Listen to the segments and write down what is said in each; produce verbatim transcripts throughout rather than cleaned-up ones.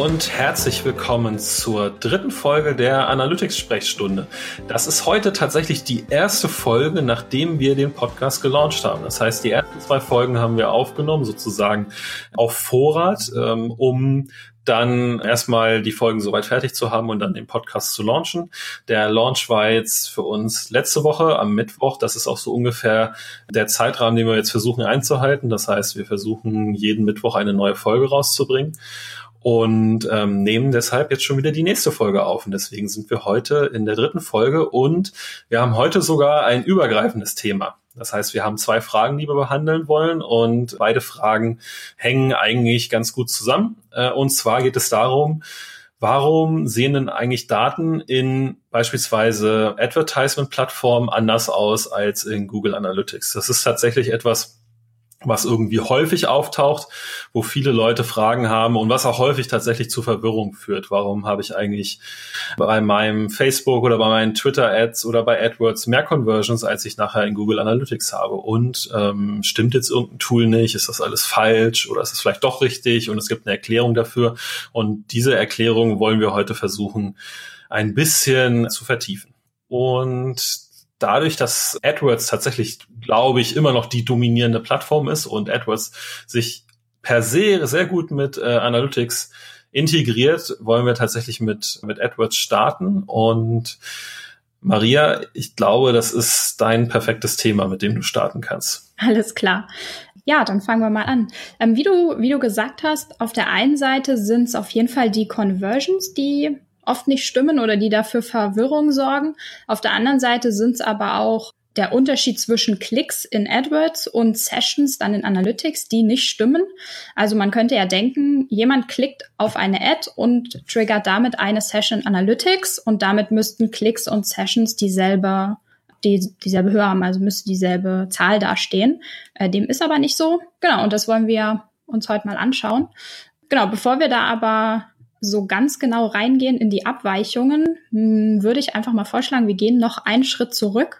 und herzlich willkommen zur dritten Folge der Analytics-Sprechstunde. Das ist heute tatsächlich die erste Folge, nachdem wir den Podcast gelauncht haben. Das heißt, die ersten zwei Folgen haben wir aufgenommen, sozusagen auf Vorrat, ähm, um dann erstmal die Folgen soweit fertig zu haben und dann den Podcast zu launchen. Der Launch war jetzt für uns letzte Woche am Mittwoch. Das ist auch so ungefähr der Zeitrahmen, den wir jetzt versuchen einzuhalten. Das heißt, wir versuchen jeden Mittwoch eine neue Folge rauszubringen und ähm, nehmen deshalb jetzt schon wieder die nächste Folge auf. Und deswegen sind wir heute in der dritten Folge und wir haben heute sogar ein übergreifendes Thema. Das heißt, wir haben zwei Fragen, die wir behandeln wollen und beide Fragen hängen eigentlich ganz gut zusammen. Und zwar geht es darum, warum sehen denn eigentlich Daten in beispielsweise Advertisement-Plattformen anders aus als in Google Analytics? Das ist tatsächlich etwas, was irgendwie häufig auftaucht, wo viele Leute Fragen haben und was auch häufig tatsächlich zu Verwirrung führt. Warum habe ich eigentlich bei meinem Facebook oder bei meinen Twitter-Ads oder bei AdWords mehr Conversions, als ich nachher in Google Analytics habe? Und ähm, stimmt jetzt irgendein Tool nicht? Ist das alles falsch oder ist es vielleicht doch richtig? Und es gibt eine Erklärung dafür. Und diese Erklärung wollen wir heute versuchen, ein bisschen zu vertiefen. Und dadurch, dass AdWords tatsächlich, glaube ich, immer noch die dominierende Plattform ist und AdWords sich per se sehr gut mit äh, Analytics integriert, wollen wir tatsächlich mit mit AdWords starten. Und Maria, ich glaube, das ist dein perfektes Thema, mit dem du starten kannst. Alles klar. Ja, dann fangen wir mal an. Ähm, wie du wie du gesagt hast, auf der einen Seite sind es auf jeden Fall die Conversions, die oft nicht stimmen oder die dafür Verwirrung sorgen. Auf der anderen Seite sind es aber auch der Unterschied zwischen Klicks in AdWords und Sessions dann in Analytics, die nicht stimmen. Also man könnte ja denken, jemand klickt auf eine Ad und triggert damit eine Session in Analytics und damit müssten Klicks und Sessions dieselbe, die, dieselbe Höhe haben, also müsste dieselbe Zahl dastehen. Äh, dem ist aber nicht so. Genau, und das wollen wir uns heute mal anschauen. Genau, bevor wir da aber so ganz genau reingehen in die Abweichungen, mh, würde ich einfach mal vorschlagen, wir gehen noch einen Schritt zurück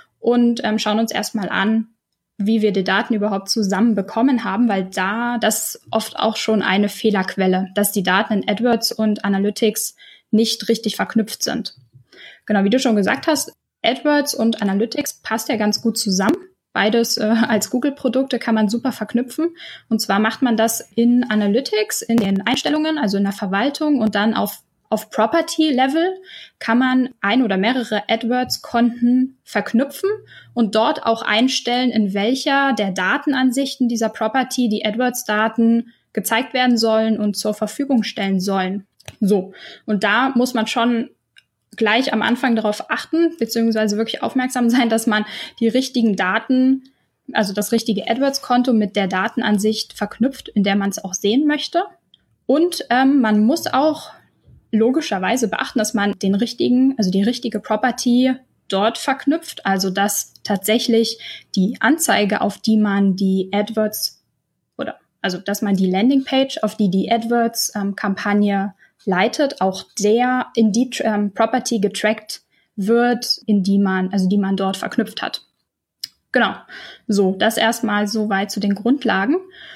und ähm, schauen uns erstmal an, wie wir die Daten überhaupt zusammenbekommen haben, weil da das oft auch schon eine Fehlerquelle, dass die Daten in AdWords und Analytics nicht richtig verknüpft sind. Genau, wie du schon gesagt hast, AdWords und Analytics passt ja ganz gut zusammen. Beides äh, als Google-Produkte kann man super verknüpfen. Und zwar macht man das in Analytics, in den Einstellungen, also in der Verwaltung und dann auf, auf Property-Level kann man ein oder mehrere AdWords-Konten verknüpfen und dort auch einstellen, in welcher der Datenansichten dieser Property die AdWords-Daten gezeigt werden sollen und zur Verfügung stellen sollen. So, und da muss man schon gleich am Anfang darauf achten, beziehungsweise wirklich aufmerksam sein, dass man die richtigen Daten, also das richtige AdWords-Konto mit der Datenansicht verknüpft, in der man es auch sehen möchte. Und ähm, man muss auch logischerweise beachten, dass man den richtigen, also die richtige Property dort verknüpft, also dass tatsächlich die Anzeige, auf die man die AdWords oder also dass man die Landingpage, auf die die AdWords-Kampagne leitet, auch der in die ähm, Property getrackt wird, in die man, also die man dort verknüpft hat. Genau. So, das erstmal soweit zu den Grundlagen.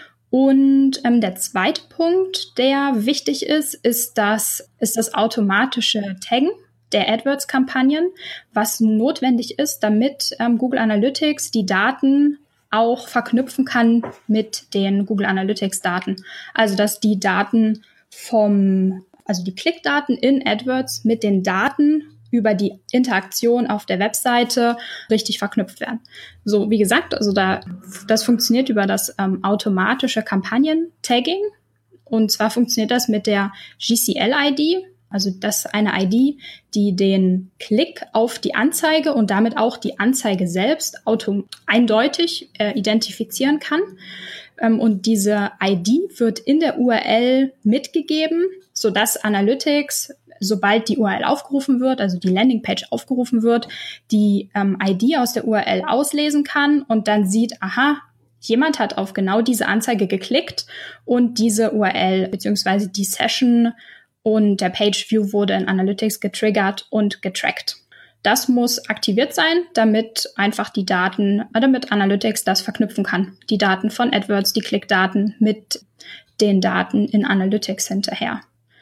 Und ähm, der zweite Punkt, der wichtig ist, ist das, ist das automatische Taggen der AdWords-Kampagnen, was notwendig ist, damit ähm, Google Analytics die Daten auch verknüpfen kann mit den Google Analytics-Daten. Also, dass die Daten vom Also die Klickdaten in AdWords mit den Daten über die Interaktion auf der Webseite richtig verknüpft werden. So, wie gesagt, also da, das funktioniert über das ähm, automatische Kampagnen-Tagging. Und zwar funktioniert das mit der G C L-I D. Also das ist eine I D, die den Klick auf die Anzeige und damit auch die Anzeige selbst auto- eindeutig äh, identifizieren kann. Ähm, und diese I D wird in der U R L mitgegeben, sodass Analytics, sobald die U R L aufgerufen wird, also die Landingpage aufgerufen wird, die ähm, I D aus der U R L auslesen kann und dann sieht, aha, jemand hat auf genau diese Anzeige geklickt und diese U R L bzw. die Session und der Page View wurde in Analytics getriggert und getrackt. Das muss aktiviert sein, damit einfach die Daten, damit Analytics das verknüpfen kann. Die Daten von AdWords, die Klickdaten mit den Daten in Analytics hinterher.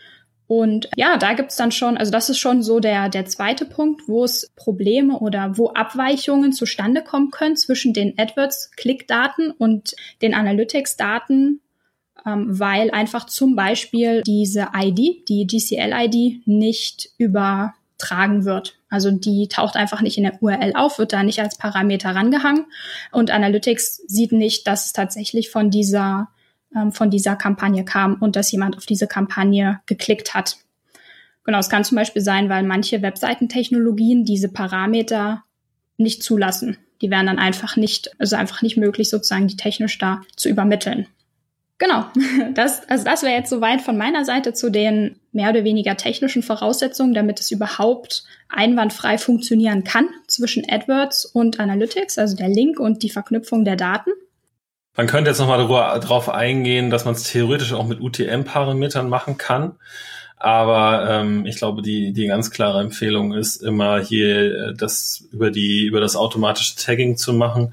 Und ja, da gibt's dann schon, also das ist schon so der, der zweite Punkt, wo es Probleme oder wo Abweichungen zustande kommen können zwischen den AdWords-Klickdaten und den Analytics-Daten, ähm, weil einfach zum Beispiel diese I D, die G C L I D, nicht übertragen wird. Also die taucht einfach nicht in der U R L auf, wird da nicht als Parameter rangehangen und Analytics sieht nicht, dass es tatsächlich von dieser von dieser Kampagne kam und dass jemand auf diese Kampagne geklickt hat. Genau, es kann zum Beispiel sein, weil manche Webseitentechnologien diese Parameter nicht zulassen. Die wären dann einfach nicht, also einfach nicht möglich, sozusagen die technisch da zu übermitteln. Genau, das, also das wäre jetzt soweit von meiner Seite zu den mehr oder weniger technischen Voraussetzungen, damit es überhaupt einwandfrei funktionieren kann zwischen AdWords und Analytics, also der Link und die Verknüpfung der Daten. Man könnte jetzt nochmal darauf eingehen, dass man es theoretisch auch mit U T M-Parametern machen kann. Aber ähm, ich glaube, die die ganz klare Empfehlung ist immer hier das über die über das automatische Tagging zu machen,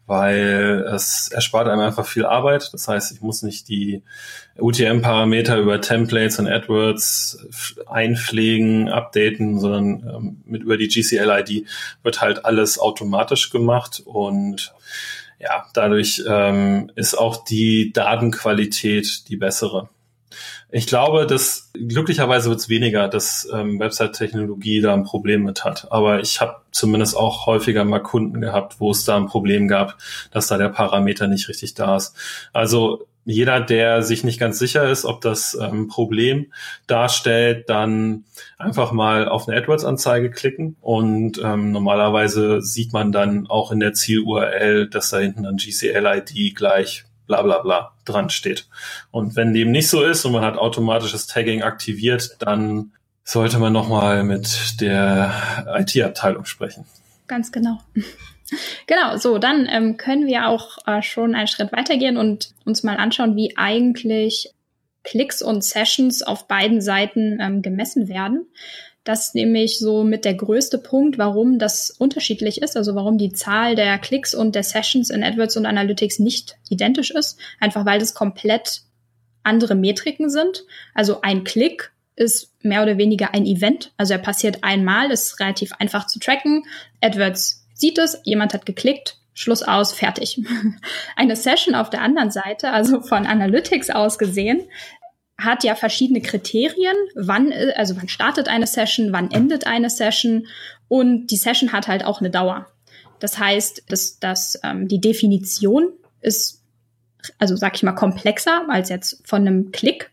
weil es erspart einem einfach viel Arbeit. Das heißt, ich muss nicht die U T M-Parameter über Templates und AdWords einpflegen, updaten, sondern ähm, mit über die G C L I D wird halt alles automatisch gemacht und ja, dadurch ähm, ist auch die Datenqualität die bessere. Ich glaube, dass glücklicherweise wird es weniger, dass ähm, Website-Technologie da ein Problem mit hat. Aber ich habe zumindest auch häufiger mal Kunden gehabt, wo es da ein Problem gab, dass da der Parameter nicht richtig da ist. Also jeder, der sich nicht ganz sicher ist, ob das ein ähm, Problem darstellt, dann einfach mal auf eine AdWords-Anzeige klicken und ähm, normalerweise sieht man dann auch in der Ziel-U R L, dass da hinten dann G C L I D gleich bla bla bla dran steht. Und wenn dem nicht so ist und man hat automatisches Tagging aktiviert, dann sollte man nochmal mit der I T-Abteilung sprechen. Ganz genau. Genau, so, dann ähm, können wir auch äh, schon einen Schritt weitergehen und uns mal anschauen, wie eigentlich Klicks und Sessions auf beiden Seiten ähm, gemessen werden. Das ist nämlich so mit der größte Punkt, warum das unterschiedlich ist, also warum die Zahl der Klicks und der Sessions in AdWords und Analytics nicht identisch ist, einfach weil das komplett andere Metriken sind. Also ein Klick ist mehr oder weniger ein Event, also er passiert einmal, ist relativ einfach zu tracken. AdWords sieht es, jemand hat geklickt, Schluss aus, fertig. Eine Session auf der anderen Seite, also von Analytics aus gesehen, hat ja verschiedene Kriterien, wann, also wann startet eine Session, wann endet eine Session und die Session hat halt auch eine Dauer. Das heißt, dass, dass ähm, die Definition ist, also sag ich mal, komplexer als jetzt von einem Klick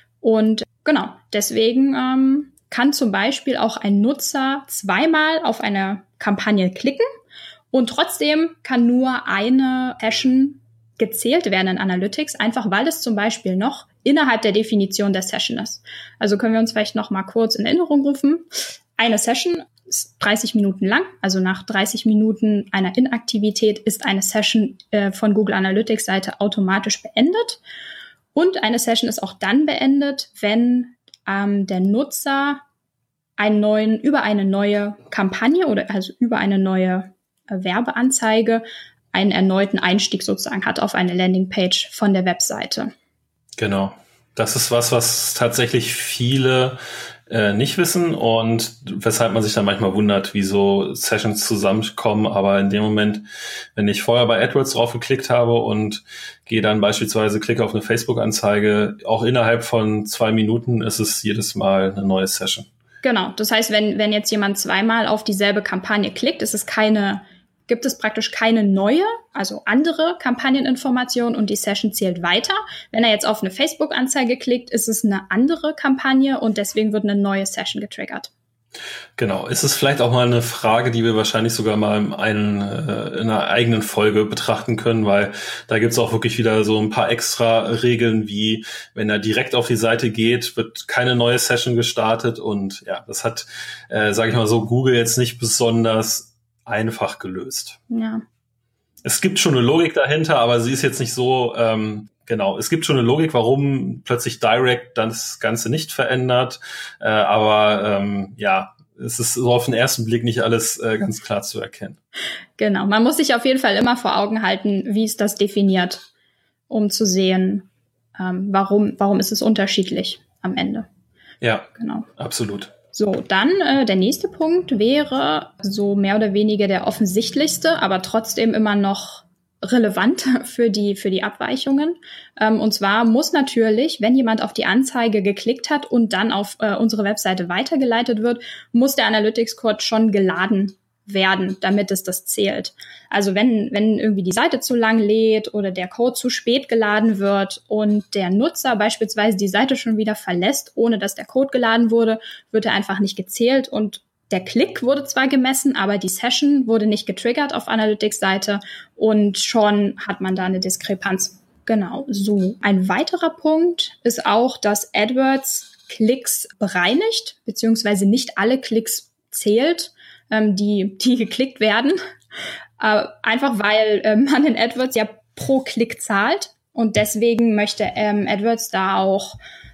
und genau, deswegen ähm, kann zum Beispiel auch ein Nutzer zweimal auf eine Kampagne klicken und trotzdem kann nur eine Session gezählt werden in Analytics, einfach weil es zum Beispiel noch innerhalb der Definition der Session ist. Also können wir uns vielleicht noch mal kurz in Erinnerung rufen. Eine Session ist dreißig Minuten lang, also nach dreißig Minuten einer Inaktivität ist eine Session äh, von Google Analytics Seite automatisch beendet. Und eine Session ist auch dann beendet, wenn ähm, der Nutzer einen neuen, über eine neue Kampagne oder also über eine neue äh, Werbeanzeige einen erneuten Einstieg sozusagen hat auf eine Landingpage von der Webseite. Genau. Das ist was, was tatsächlich viele äh, nicht wissen und weshalb man sich dann manchmal wundert, wie so Sessions zusammenkommen. Aber in dem Moment, wenn ich vorher bei AdWords drauf geklickt habe und gehe dann beispielsweise, klicke auf eine Facebook-Anzeige, auch innerhalb von zwei Minuten ist es jedes Mal eine neue Session. Genau. Das heißt, wenn, wenn jetzt jemand zweimal auf dieselbe Kampagne klickt, ist es keine gibt es praktisch keine neue, also andere Kampagneninformation und die Session zählt weiter. Wenn er jetzt auf eine Facebook-Anzeige klickt, ist es eine andere Kampagne und deswegen wird eine neue Session getriggert. Genau. Ist es vielleicht auch mal eine Frage, die wir wahrscheinlich sogar mal in, einen, äh, in einer eigenen Folge betrachten können, weil da gibt es auch wirklich wieder so ein paar extra Regeln, wie wenn er direkt auf die Seite geht, wird keine neue Session gestartet und ja, das hat, äh, sage ich mal so, Google jetzt nicht besonders einfach gelöst. Ja. Es gibt schon eine Logik dahinter, aber sie ist jetzt nicht so, ähm, genau, es gibt schon eine Logik, warum plötzlich Direct das Ganze nicht verändert, äh, aber ähm, ja, es ist so auf den ersten Blick nicht alles äh, ganz klar zu erkennen. Genau, man muss sich auf jeden Fall immer vor Augen halten, wie ist das definiert, um zu sehen, ähm, warum, warum ist es unterschiedlich am Ende. Ja, genau. Absolut. So, dann äh, der nächste Punkt wäre so mehr oder weniger der offensichtlichste, aber trotzdem immer noch relevant für die für die Abweichungen. Ähm, und zwar muss natürlich, wenn jemand auf die Anzeige geklickt hat und dann auf äh, unsere Webseite weitergeleitet wird, muss der Analytics-Code schon geladen werden, damit es das zählt. Also wenn wenn irgendwie die Seite zu lang lädt oder der Code zu spät geladen wird und der Nutzer beispielsweise die Seite schon wieder verlässt, ohne dass der Code geladen wurde, wird er einfach nicht gezählt und der Klick wurde zwar gemessen, aber die Session wurde nicht getriggert auf Analytics-Seite und schon hat man da eine Diskrepanz. Genau, so. Ein weiterer Punkt ist auch, dass AdWords Klicks bereinigt, beziehungsweise nicht alle Klicks zählt, ähm, die, die geklickt werden. Äh, einfach weil äh, man in AdWords ja pro Klick zahlt und deswegen möchte ähm, AdWords da auch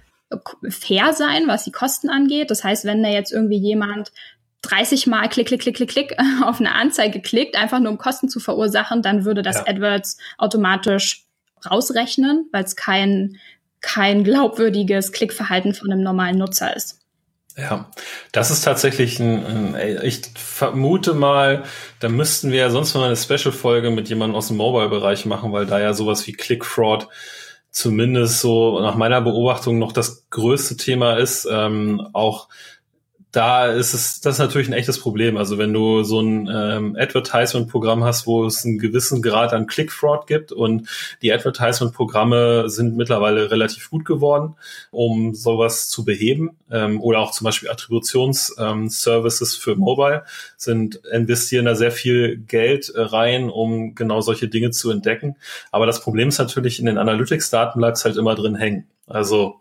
fair sein, was die Kosten angeht. Das heißt, wenn da jetzt irgendwie jemand dreißig Mal klick, klick, klick, klick, klick auf eine Anzeige klickt, einfach nur um Kosten zu verursachen, dann würde das ja. AdWords automatisch rausrechnen, weil es kein, kein glaubwürdiges Klickverhalten von einem normalen Nutzer ist. Ja, das ist tatsächlich ein, ein, ich vermute mal, da müssten wir ja sonst mal eine Special-Folge mit jemandem aus dem Mobile-Bereich machen, weil da ja sowas wie Click-Fraud zumindest so nach meiner Beobachtung noch das größte Thema ist. Ähm, auch da ist es, das ist natürlich ein echtes Problem. Also wenn du so ein ähm, Advertisement-Programm hast, wo es einen gewissen Grad an Click-Fraud gibt und die Advertisement-Programme sind mittlerweile relativ gut geworden, um sowas zu beheben. Ähm, oder auch zum Beispiel Attributions-Services ähm, für Mobile sind, investieren da sehr viel Geld äh, rein, um genau solche Dinge zu entdecken. Aber das Problem ist natürlich, in den Analytics-Daten bleibt es halt immer drin hängen. Also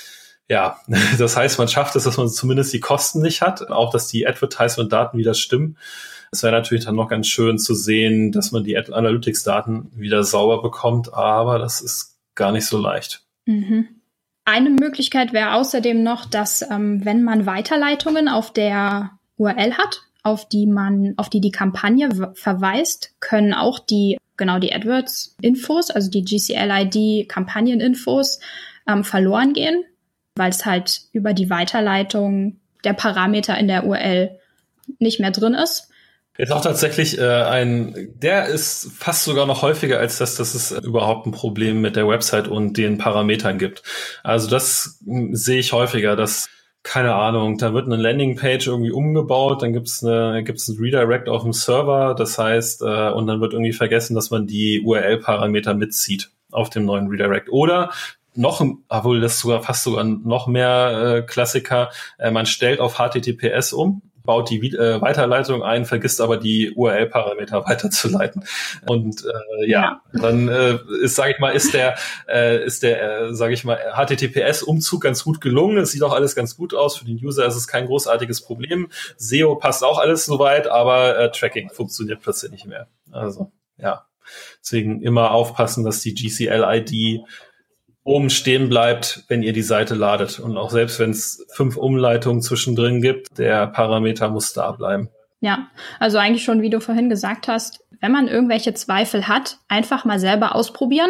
ja, das heißt, man schafft es, dass man zumindest die Kosten nicht hat, auch dass die Advertisement-Daten wieder stimmen. Es wäre natürlich dann noch ganz schön zu sehen, dass man die Analytics-Daten wieder sauber bekommt, aber das ist gar nicht so leicht. Mhm. Eine Möglichkeit wäre außerdem noch, dass ähm, wenn man Weiterleitungen auf der U R L hat, auf die man, auf die die Kampagne w- verweist, können auch die genau die AdWords-Infos, also die G C L I D-Kampagnen-Infos ähm, verloren gehen, weil es halt über die Weiterleitung der Parameter in der U R L nicht mehr drin ist. Jetzt auch tatsächlich äh, ein, der ist fast sogar noch häufiger als das, dass es überhaupt ein Problem mit der Website und den Parametern gibt. Also das m, sehe ich häufiger, dass, keine Ahnung, da wird eine Landingpage irgendwie umgebaut, dann gibt's eine, gibt's ein Redirect auf dem Server, das heißt, äh, und dann wird irgendwie vergessen, dass man die U R L-Parameter mitzieht auf dem neuen Redirect. Oder noch, obwohl das sogar fast sogar noch mehr äh, Klassiker, äh, man stellt auf H T T P S um, baut die äh, Weiterleitung ein, vergisst aber die U R L-Parameter weiterzuleiten. Und äh, ja, ja, dann äh, ist, sage ich mal, ist der, äh, ist der, äh, sage ich mal, H T T P S-Umzug ganz gut gelungen. Es sieht auch alles ganz gut aus. Für den User ist es kein großartiges Problem. S E O passt auch alles soweit, aber äh, Tracking funktioniert plötzlich nicht mehr. Also ja, deswegen immer aufpassen, dass die G C L I D oben stehen bleibt, wenn ihr die Seite ladet. Und auch selbst wenn es fünf Umleitungen zwischendrin gibt, der Parameter muss da bleiben. Ja, also eigentlich schon, wie du vorhin gesagt hast, wenn man irgendwelche Zweifel hat, einfach mal selber ausprobieren,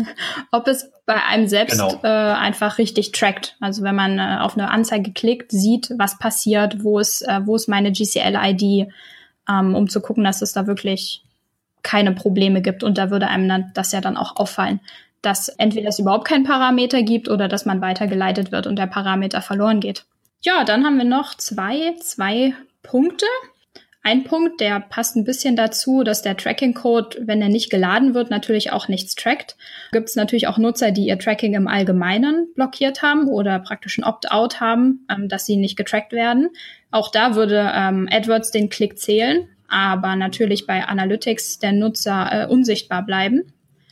ob es bei einem selbst genau. äh, einfach richtig trackt. Also wenn man äh, auf eine Anzeige klickt, sieht, was passiert, wo ist, äh, wo ist meine G C L I D, ähm, um zu gucken, dass es da wirklich keine Probleme gibt. Und da würde einem dann das ja dann auch auffallen, dass entweder es überhaupt keinen Parameter gibt oder dass man weitergeleitet wird und der Parameter verloren geht. Ja, dann haben wir noch zwei, zwei Punkte. Ein Punkt, der passt ein bisschen dazu, dass der Tracking-Code, wenn er nicht geladen wird, natürlich auch nichts trackt. Gibt es natürlich auch Nutzer, die ihr Tracking im Allgemeinen blockiert haben oder praktisch ein Opt-out haben, ähm, dass sie nicht getrackt werden. Auch da würde ähm, AdWords den Klick zählen, aber natürlich bei Analytics der Nutzer äh, unsichtbar bleiben.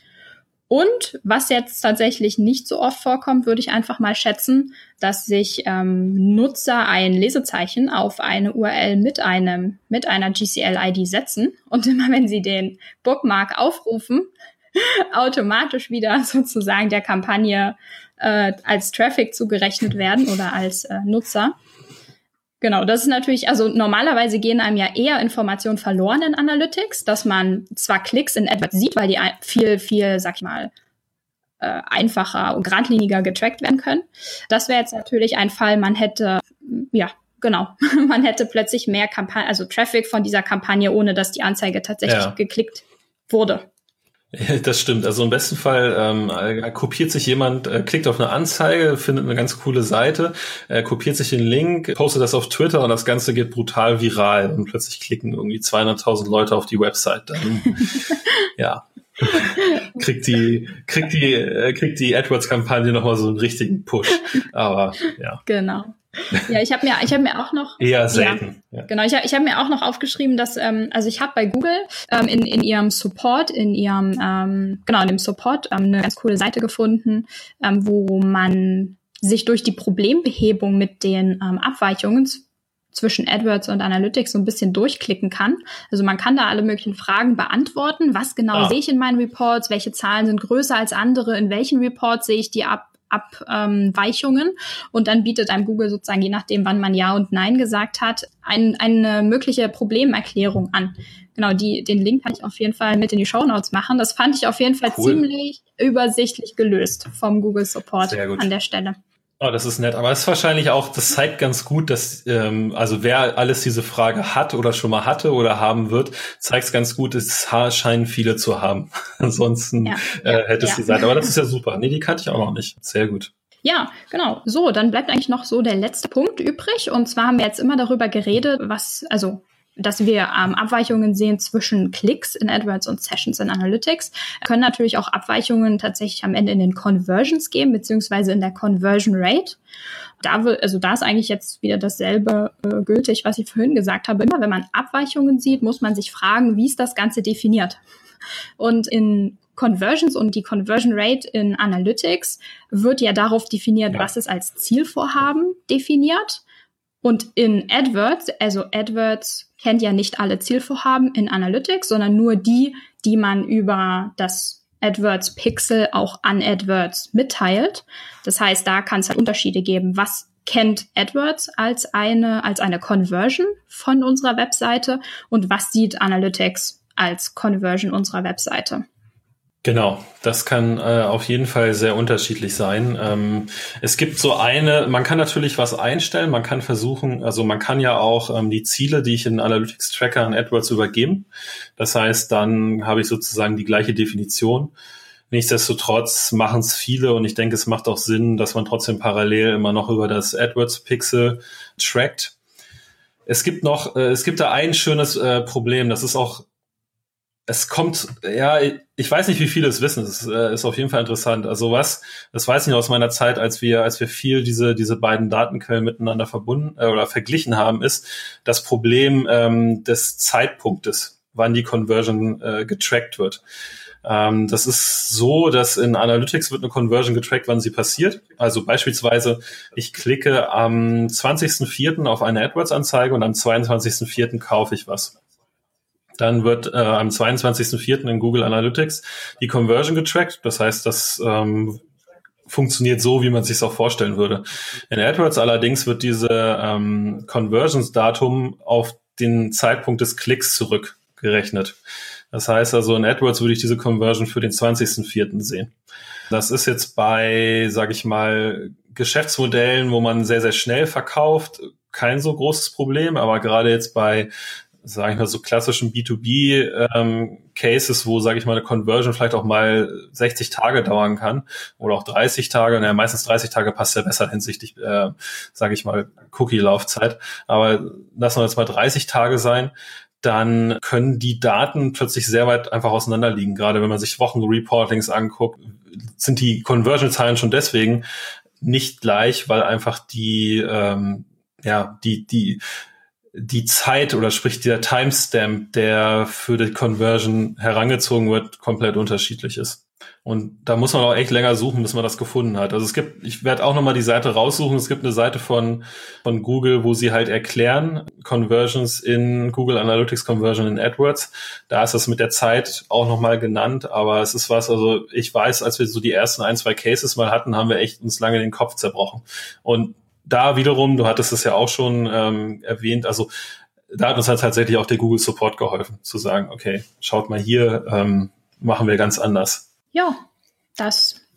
Und was jetzt tatsächlich nicht so oft vorkommt, würde ich einfach mal schätzen, dass sich ähm, Nutzer ein Lesezeichen auf eine U R L mit einem mit einer G C L I D setzen und immer wenn sie den Bookmark aufrufen, automatisch wieder sozusagen der Kampagne äh, als Traffic zugerechnet werden oder als äh, Nutzer. Genau, das ist natürlich, also normalerweise gehen einem ja eher Informationen verloren in Analytics, dass man zwar Klicks in AdWords sieht, weil die viel, viel, sag ich mal, äh, einfacher und geradliniger getrackt werden können. Das wäre jetzt natürlich ein Fall, man hätte, ja, genau, man hätte plötzlich mehr Kampagne, also Traffic von dieser Kampagne, ohne dass die Anzeige tatsächlich ja. geklickt wurde. Das stimmt. Also im besten Fall ähm, äh, kopiert sich jemand, äh, klickt auf eine Anzeige, findet eine ganz coole Seite, äh, kopiert sich den Link, postet das auf Twitter und das Ganze geht brutal viral und plötzlich klicken irgendwie zweihunderttausend Leute auf die Website. Dann, ja, kriegt die, kriegt die, äh, kriegt die AdWords-Kampagne nochmal so einen richtigen Push. Aber ja. Genau. Ja, ich habe mir, ich habe mir auch noch eher selten. Ja, ja. Genau, ich habe, ich habe mir auch noch aufgeschrieben, dass ähm, also ich habe bei Google ähm, in in ihrem Support, in ihrem ähm, genau in dem Support ähm, eine ganz coole Seite gefunden, ähm, wo man sich durch die Problembehebung mit den ähm, Abweichungen zwischen AdWords und Analytics so ein bisschen durchklicken kann. Also man kann da alle möglichen Fragen beantworten. Was genau ah. sehe ich in meinen Reports? Welche Zahlen sind größer als andere? In welchen Reports sehe ich die ab? Abweichungen ähm, und dann bietet einem Google sozusagen, je nachdem, wann man Ja und Nein gesagt hat, ein, eine mögliche Problemerklärung an. Genau, die, den Link kann ich auf jeden Fall mit in die Shownotes machen. Das fand ich auf jeden Fall cool. ziemlich übersichtlich gelöst vom Google Support an der Stelle. Oh, das ist nett. Aber es ist wahrscheinlich auch, das zeigt ganz gut, dass, ähm, also wer alles diese Frage hat oder schon mal hatte oder haben wird, zeigt es ganz gut, es scheinen viele zu haben. Ansonsten ja, äh, hätte es ja. die Seite. Aber das ist ja super. Nee, die kannte ich auch noch nicht. Sehr gut. Ja, genau. So, dann bleibt eigentlich noch so der letzte Punkt übrig. Und zwar haben wir jetzt immer darüber geredet, was, also dass wir ähm, Abweichungen sehen zwischen Klicks in AdWords und Sessions in Analytics. Können natürlich auch Abweichungen tatsächlich am Ende in den Conversions geben, beziehungsweise in der Conversion Rate. Da will, also da ist eigentlich jetzt wieder dasselbe äh, gültig, was ich vorhin gesagt habe. Immer wenn man Abweichungen sieht, muss man sich fragen, wie ist das Ganze definiert? Und in Conversions und die Conversion Rate in Analytics wird ja darauf definiert, ja. was ist als Zielvorhaben definiert. Und in AdWords, also AdWords kennt ja nicht alle Zielvorhaben in Analytics, sondern nur die, die man über das AdWords Pixel auch an AdWords mitteilt. Das heißt, da kann es halt Unterschiede geben. Was kennt AdWords als eine, als eine Conversion von unserer Webseite und was sieht Analytics als Conversion unserer Webseite? Genau, das kann äh, auf jeden Fall sehr unterschiedlich sein. Ähm, es gibt so eine, man kann natürlich was einstellen, man kann versuchen, also man kann ja auch ähm, die Ziele, die ich in Analytics Tracker an AdWords übergeben. Das heißt, dann habe ich sozusagen die gleiche Definition. Nichtsdestotrotz machen es viele und ich denke, es macht auch Sinn, dass man trotzdem parallel immer noch über das AdWords Pixel trackt. Es gibt noch, äh, es gibt da ein schönes äh, Problem, das ist auch Es kommt, ja, ich weiß nicht, wie viele es wissen. Es ist, äh, ist auf jeden Fall interessant. Also was, das weiß ich noch aus meiner Zeit, als wir, als wir viel diese diese beiden Datenquellen miteinander verbunden äh, oder verglichen haben, ist das Problem ähm, des Zeitpunktes, wann die Conversion äh, getrackt wird. Ähm, das ist so, dass in Analytics wird eine Conversion getrackt, wann sie passiert. Also beispielsweise, ich klicke am zwanzigsten vierten auf eine AdWords-Anzeige und am zweiundzwanzigsten vierten kaufe ich was. Dann wird äh, am zweiundzwanzigsten vierten in Google Analytics die Conversion getrackt. Das heißt, das ähm, funktioniert so, wie man es sich auch vorstellen würde. In AdWords allerdings wird diese ähm, Conversions-Datum auf den Zeitpunkt des Klicks zurückgerechnet. Das heißt also, in AdWords würde ich diese Conversion für den zwanzigsten vierten sehen. Das ist jetzt bei, sage ich mal, Geschäftsmodellen, wo man sehr, sehr schnell verkauft, kein so großes Problem. Aber gerade jetzt bei sage ich mal, so klassischen B zwei B-Cases, ähm, wo, sage ich mal, eine Conversion vielleicht auch mal sechzig Tage dauern kann oder auch dreißig Tage. Und ja, meistens dreißig Tage passt ja besser hinsichtlich, äh, sage ich mal, Cookie-Laufzeit. Aber lassen wir jetzt mal dreißig Tage sein. Dann können die Daten plötzlich sehr weit einfach auseinander liegen. Gerade wenn man sich Wochenreportings anguckt, sind die Conversion-Zahlen schon deswegen nicht gleich, weil einfach die, ähm, ja, die, die, die Zeit oder sprich der Timestamp, der für die Conversion herangezogen wird, komplett unterschiedlich ist. Und da muss man auch echt länger suchen, bis man das gefunden hat. Also es gibt, ich werde auch nochmal die Seite raussuchen, es gibt eine Seite von von Google, wo sie halt erklären, Conversions in Google Analytics, Conversion in AdWords. Da ist das mit der Zeit auch nochmal genannt, aber es ist was, also ich weiß, als wir so die ersten ein, zwei Cases mal hatten, haben wir echt uns lange den Kopf zerbrochen. Und da wiederum, du hattest es ja auch schon ähm, erwähnt, also da hat uns halt tatsächlich auch der Google Support geholfen, zu sagen, okay, schaut mal hier, ähm, machen wir ganz anders. Ja, das,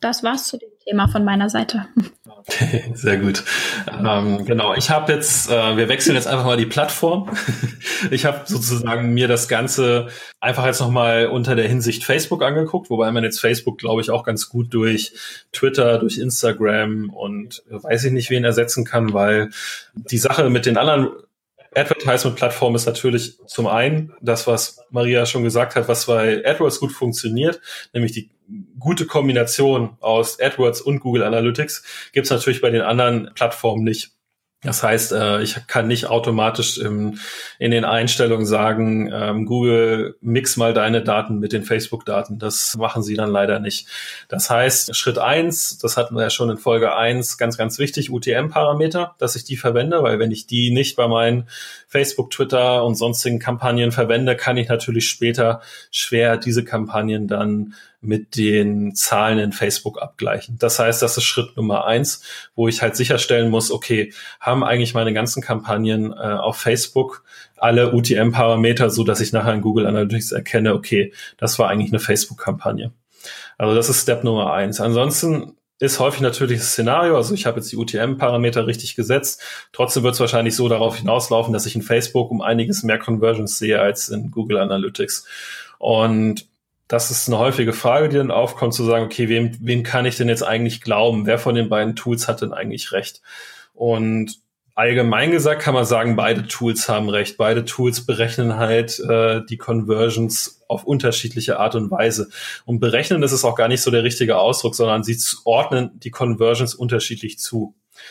das war's zu dem Thema von meiner Seite. Okay, sehr gut. Ähm, genau, ich habe jetzt, äh, wir wechseln jetzt einfach mal die Plattform. Ich habe sozusagen mir das Ganze einfach jetzt nochmal unter der Hinsicht Facebook angeguckt, wobei man jetzt Facebook, glaube ich, auch ganz gut durch Twitter, durch Instagram und weiß ich nicht, wen ersetzen kann, weil die Sache mit den anderen Advertisement-Plattform ist natürlich zum einen das, was Maria schon gesagt hat, was bei AdWords gut funktioniert, nämlich die gute Kombination aus AdWords und Google Analytics gibt es natürlich bei den anderen Plattformen nicht. Das heißt, ich kann nicht automatisch in den Einstellungen sagen, Google, mix mal deine Daten mit den Facebook-Daten. Das machen sie dann leider nicht. Das heißt, Schritt eins, das hatten wir ja schon in Folge eins, ganz, ganz wichtig, U T M-Parameter, dass ich die verwende, weil wenn ich die nicht bei meinen Facebook, Twitter und sonstigen Kampagnen verwende, kann ich natürlich später schwer diese Kampagnen dann mit den Zahlen in Facebook abgleichen. Das heißt, das ist Schritt Nummer eins, wo ich halt sicherstellen muss, okay, haben eigentlich meine ganzen Kampagnen äh, auf Facebook alle U T M-Parameter, so dass ich nachher in Google Analytics erkenne, okay, das war eigentlich eine Facebook-Kampagne. Also das ist Step Nummer eins. Ansonsten ist häufig natürlich das Szenario, also ich habe jetzt die U T M-Parameter richtig gesetzt, trotzdem wird es wahrscheinlich so darauf hinauslaufen, dass ich in Facebook um einiges mehr Conversions sehe als in Google Analytics. Und das ist eine häufige Frage, die dann aufkommt, zu sagen, okay, wem, wem kann ich denn jetzt eigentlich glauben? Wer von den beiden Tools hat denn eigentlich recht? Und allgemein gesagt kann man sagen, beide Tools haben recht. Beide Tools berechnen halt äh, die Conversions auf unterschiedliche Art und Weise. Und berechnen, das ist auch gar nicht so der richtige Ausdruck, sondern sie ordnen die Conversions unterschiedlich zu.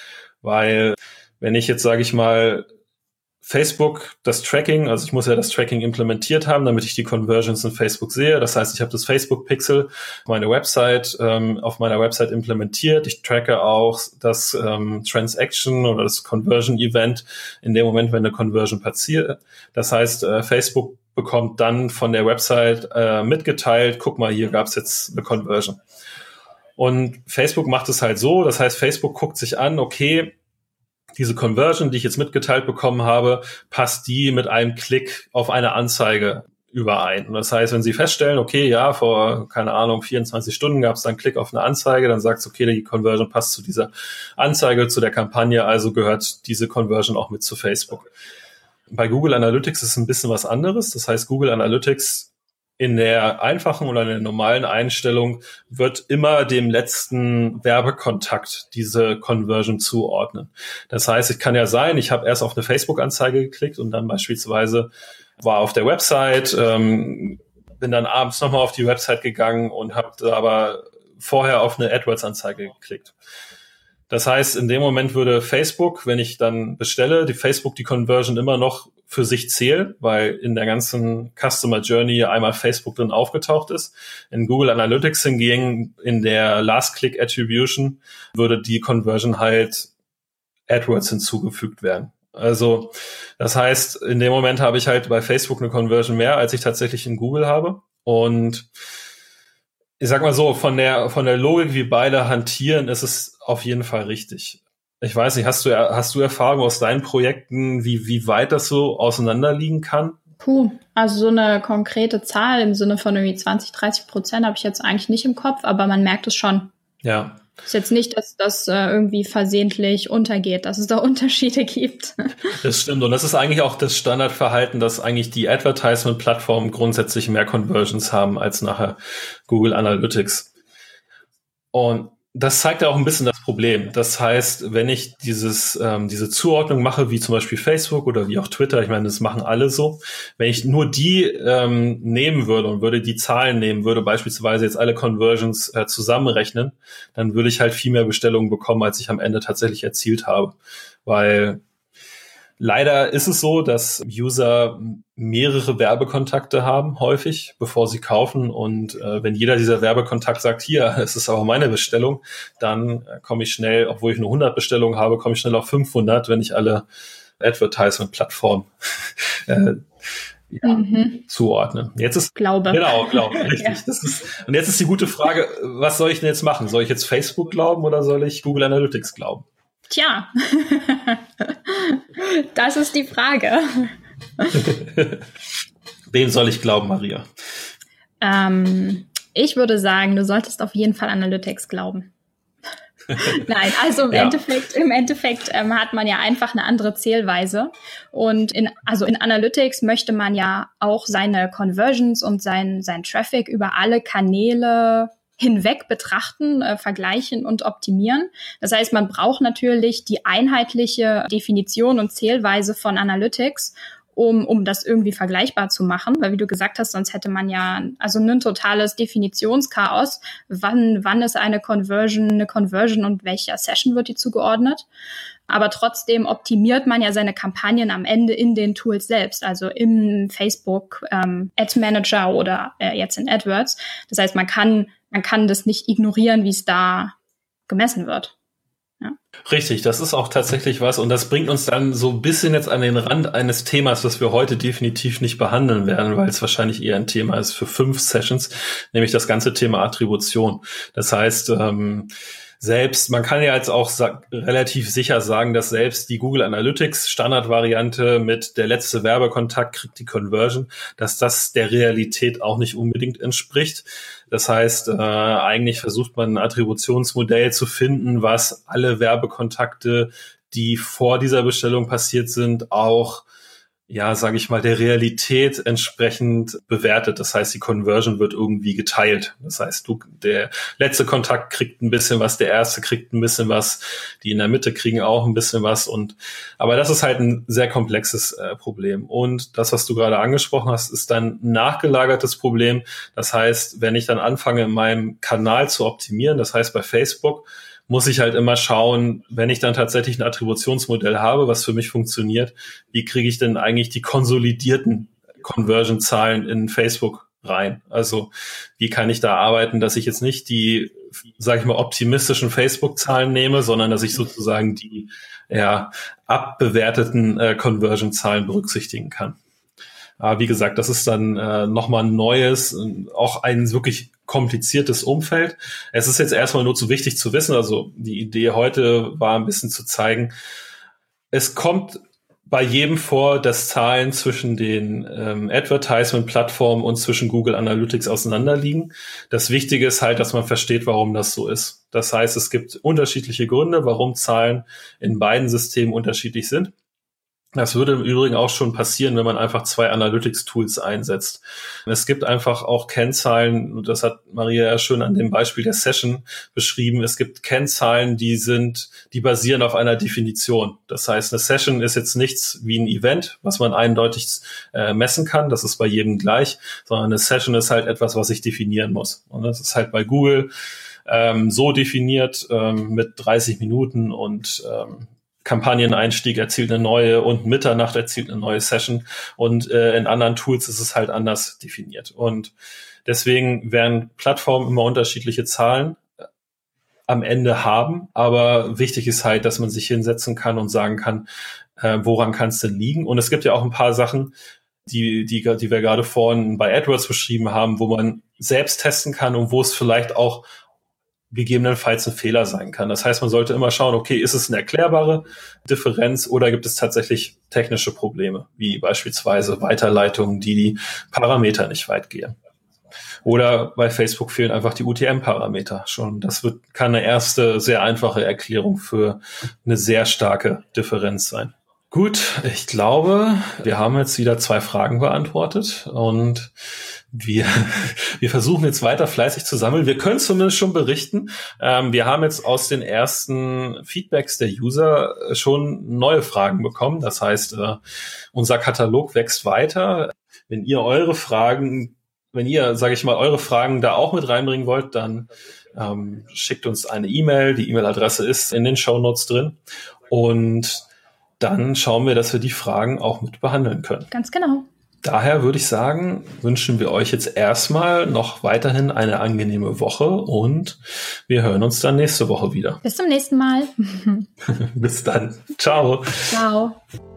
Weil wenn ich jetzt, sage ich mal, Facebook, das Tracking, also ich muss ja das Tracking implementiert haben, damit ich die Conversions in Facebook sehe. Das heißt, ich habe das Facebook-Pixel auf meine Website, ähm, auf meiner Website implementiert. Ich tracke auch das ähm, Transaction oder das Conversion-Event in dem Moment, wenn eine Conversion passiert. Das heißt, äh, Facebook bekommt dann von der Website äh, mitgeteilt, guck mal, hier gab es jetzt eine Conversion. Und Facebook macht es halt so, das heißt, Facebook guckt sich an, okay, diese Conversion, die ich jetzt mitgeteilt bekommen habe, passt die mit einem Klick auf eine Anzeige überein. Und das heißt, wenn Sie feststellen, okay, ja, vor, keine Ahnung, vierundzwanzig Stunden gab es dann einen Klick auf eine Anzeige, dann sagt es, okay, die Conversion passt zu dieser Anzeige, zu der Kampagne, also gehört diese Conversion auch mit zu Facebook. Bei Google Analytics ist es ein bisschen was anderes. Das heißt, Google Analytics in der einfachen oder in der normalen Einstellung wird immer dem letzten Werbekontakt diese Conversion zuordnen. Das heißt, es kann ja sein, ich habe erst auf eine Facebook-Anzeige geklickt und dann beispielsweise war auf der Website, ähm, bin dann abends nochmal auf die Website gegangen und habe aber vorher auf eine AdWords-Anzeige geklickt. Das heißt, in dem Moment würde Facebook, wenn ich dann bestelle, die Facebook die Conversion immer noch für sich zählen, weil in der ganzen Customer Journey einmal Facebook drin aufgetaucht ist. In Google Analytics hingegen, in der Last-Click-Attribution, würde die Conversion halt AdWords hinzugefügt werden. Also das heißt, in dem Moment habe ich halt bei Facebook eine Conversion mehr, als ich tatsächlich in Google habe. Und ich sag mal so, von der von der Logik, wie beide hantieren, ist es auf jeden Fall richtig. Ich weiß nicht, hast du hast du Erfahrung aus deinen Projekten, wie wie weit das so auseinanderliegen kann? Puh, also so eine konkrete Zahl im Sinne von irgendwie zwanzig, dreißig Prozent habe ich jetzt eigentlich nicht im Kopf, aber man merkt es schon. Ja. Ist jetzt nicht, dass das äh, irgendwie versehentlich untergeht, dass es da Unterschiede gibt. Das stimmt. Und das ist eigentlich auch das Standardverhalten, dass eigentlich die Advertisement-Plattformen grundsätzlich mehr Conversions haben als nachher Google Analytics. Und das zeigt ja auch ein bisschen das Problem. Das heißt, wenn ich dieses ähm, diese Zuordnung mache, wie zum Beispiel Facebook oder wie auch Twitter, ich meine, das machen alle so, wenn ich nur die ähm, nehmen würde und würde die Zahlen nehmen, würde beispielsweise jetzt alle Conversions äh, zusammenrechnen, dann würde ich halt viel mehr Bestellungen bekommen, als ich am Ende tatsächlich erzielt habe. Weil leider ist es so, dass User mehrere Werbekontakte haben, häufig, bevor sie kaufen. Und äh, wenn jeder dieser Werbekontakt sagt, hier, es ist aber meine Bestellung, dann äh, komme ich schnell, obwohl ich nur hundert Bestellungen habe, komme ich schnell auf fünfhundert, wenn ich alle Advertisement-Plattformen äh, ja, mhm. zuordne. Jetzt ist Glaube. Genau, Glaube, richtig. Ja. Das ist, und jetzt ist die gute Frage, was soll ich denn jetzt machen? Soll ich jetzt Facebook glauben oder soll ich Google Analytics glauben? Tja, das ist die Frage. Wem soll ich glauben, Maria? Ähm, Ich würde sagen, du solltest auf jeden Fall Analytics glauben. Nein, also im ja. Endeffekt, im Endeffekt ähm, hat man ja einfach eine andere Zählweise. Und in, also in Analytics möchte man ja auch seine Conversions und sein, sein Traffic über alle Kanäle hinweg betrachten, äh, vergleichen und optimieren. Das heißt, man braucht natürlich die einheitliche Definition und Zählweise von Analytics, um um das irgendwie vergleichbar zu machen, weil wie du gesagt hast, sonst hätte man ja also ein totales Definitionschaos, wann wann ist eine Conversion eine Conversion und welcher Session wird die zugeordnet. Aber trotzdem optimiert man ja seine Kampagnen am Ende in den Tools selbst, also im Facebook ähm, Ad Manager oder äh, jetzt in AdWords. Das heißt, man kann man kann das nicht ignorieren, wie es da gemessen wird. Ja. Richtig, das ist auch tatsächlich was und das bringt uns dann so ein bisschen jetzt an den Rand eines Themas, das wir heute definitiv nicht behandeln werden, weil es wahrscheinlich eher ein Thema ist für fünf Sessions, nämlich das ganze Thema Attribution. Das heißt, ähm, selbst, man kann ja jetzt auch sa- relativ sicher sagen, dass selbst die Google Analytics Standardvariante mit der letzte Werbekontakt kriegt die Conversion, dass das der Realität auch nicht unbedingt entspricht. Das heißt, äh, eigentlich versucht man ein Attributionsmodell zu finden, was alle Werbekontakte, die vor dieser Bestellung passiert sind, auch ja, sage ich mal, der Realität entsprechend bewertet. Das heißt, die Conversion wird irgendwie geteilt. Das heißt, du, der letzte Kontakt kriegt ein bisschen was, der erste kriegt ein bisschen was, die in der Mitte kriegen auch ein bisschen was. Und aber das ist halt ein sehr komplexes äh, Problem. Und das, was du gerade angesprochen hast, ist dann ein nachgelagertes Problem. Das heißt, wenn ich dann anfange, in meinem Kanal zu optimieren, das heißt bei Facebook, muss ich halt immer schauen, wenn ich dann tatsächlich ein Attributionsmodell habe, was für mich funktioniert, wie kriege ich denn eigentlich die konsolidierten Conversion-Zahlen in Facebook rein? Also wie kann ich da arbeiten, dass ich jetzt nicht die, sage ich mal, optimistischen Facebook-Zahlen nehme, sondern dass ich sozusagen die ja, abbewerteten äh, Conversion-Zahlen berücksichtigen kann. Aber wie gesagt, das ist dann äh, nochmal ein neues, auch ein wirklich kompliziertes Umfeld. Es ist jetzt erstmal nur zu wichtig zu wissen, also die Idee heute war ein bisschen zu zeigen, es kommt bei jedem vor, dass Zahlen zwischen den ähm, Advertisement-Plattformen und zwischen Google Analytics auseinanderliegen. Das Wichtige ist halt, dass man versteht, warum das so ist. Das heißt, es gibt unterschiedliche Gründe, warum Zahlen in beiden Systemen unterschiedlich sind. Das würde im Übrigen auch schon passieren, wenn man einfach zwei Analytics-Tools einsetzt. Es gibt einfach auch Kennzahlen, und das hat Maria ja schön an dem Beispiel der Session beschrieben, es gibt Kennzahlen, die sind, die basieren auf einer Definition. Das heißt, eine Session ist jetzt nichts wie ein Event, was man eindeutig äh, messen kann, das ist bei jedem gleich, sondern eine Session ist halt etwas, was ich definieren muss. Und das ist halt bei Google ähm, so definiert ähm, mit dreißig Minuten und ähm, Kampagneneinstieg erzielt eine neue und Mitternacht erzielt eine neue Session und äh, in anderen Tools ist es halt anders definiert. Und deswegen werden Plattformen immer unterschiedliche Zahlen äh, am Ende haben, aber wichtig ist halt, dass man sich hinsetzen kann und sagen kann, äh, woran kann es denn liegen? Und es gibt ja auch ein paar Sachen, die, die, die wir gerade vorhin bei AdWords beschrieben haben, wo man selbst testen kann und wo es vielleicht auch gegebenenfalls ein Fehler sein kann. Das heißt, man sollte immer schauen, okay, ist es eine erklärbare Differenz oder gibt es tatsächlich technische Probleme, wie beispielsweise Weiterleitungen, die die Parameter nicht weit gehen. Oder bei Facebook fehlen einfach die U T M-Parameter schon. Das wird, kann eine erste, sehr einfache Erklärung für eine sehr starke Differenz sein. Gut, ich glaube, wir haben jetzt wieder zwei Fragen beantwortet und wir, wir versuchen jetzt weiter fleißig zu sammeln. Wir können zumindest schon berichten. Ähm, wir haben jetzt aus den ersten Feedbacks der User schon neue Fragen bekommen. Das heißt, äh, unser Katalog wächst weiter. Wenn ihr eure Fragen, wenn ihr, sage ich mal, eure Fragen da auch mit reinbringen wollt, dann ähm, schickt uns eine E-Mail. Die E-Mail-Adresse ist in den Shownotes drin. Und dann schauen wir, dass wir die Fragen auch mit behandeln können. Ganz genau. Daher würde ich sagen, wünschen wir euch jetzt erstmal noch weiterhin eine angenehme Woche und wir hören uns dann nächste Woche wieder. Bis zum nächsten Mal. Bis dann. Ciao. Ciao.